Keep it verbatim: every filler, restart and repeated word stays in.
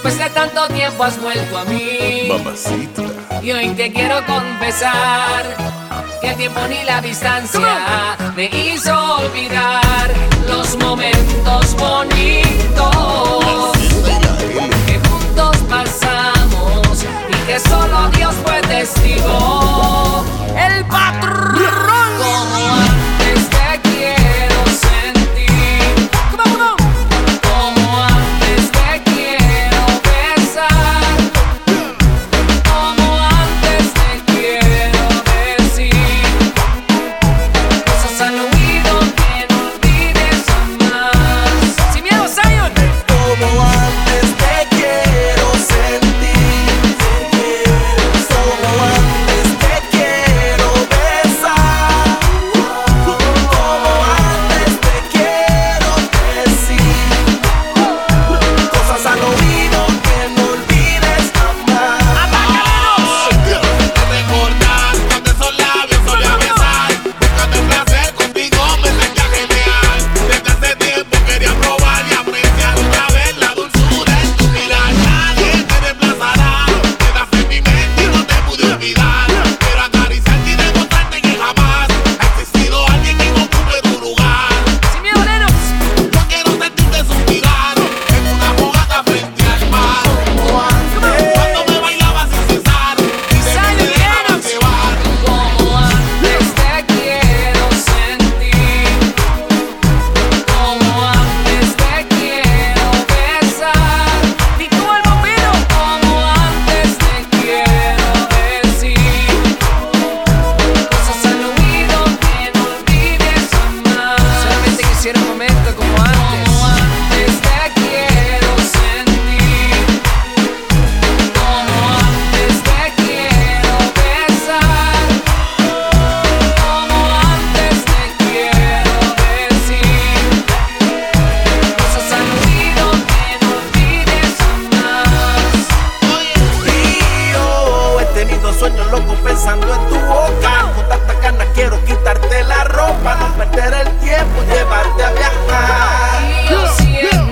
Después de tanto tiempo has vuelto a mí, Mamacita. y hoy te quiero confesar que el tiempo ni la distancia me hizo olvidar los momentos bonitos que juntos pasamos y que solo Dios fue testigo. El patrón. Como antes te quiero sentir, como antes te quiero besar, como antes te quiero decir cosas al oído que no olvides jamás. Sin miedo, Zion. Como antes te quiero sentir, como antes te quiero besar, como antes te quiero decir cosas al oído que no olvides jamás. Recordar cuando esos labios solía besar, buscando el placer contigo me sentía genial. Desde hace tiempo quería probar y apreciar otra vez la dulzura en tu mirar. Nadie te reemplazará, quedas en mi mente y no te pude olvidar. Quiero acariciarte y demostrarte que jamás ha existido alguien que ocupe tu lugar. Sin miedo, Lennox. Yo quiero sentirte suspirar en una fogata frente al mar. Cuando me bailabas sin cesar y de mí te dejabas llevar. Como antes te quiero sentir, como antes te quiero besar, y tú el bombero, como antes te quiero decir cosas al oído que no olvides jamás. Solamente quisiera un momento como antes. Como antes te quiero sentir, como antes te quiero besar, como antes te quiero decir cosas al oído que no olvides jamás. Y yo he tenido sueños locos pensando en tu boca. Con tantas ganas quiero quitarte la ropa, no perder el tiempo y llevarte a viajar. Y yo siento